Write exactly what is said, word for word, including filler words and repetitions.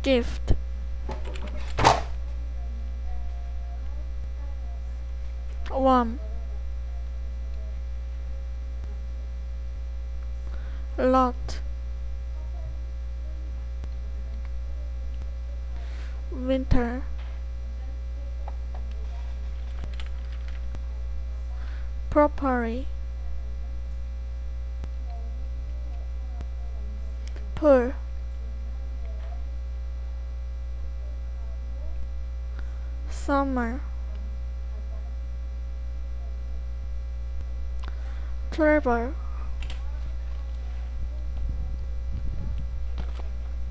gift, warm, lot, winter, properly, poor, summer, travel,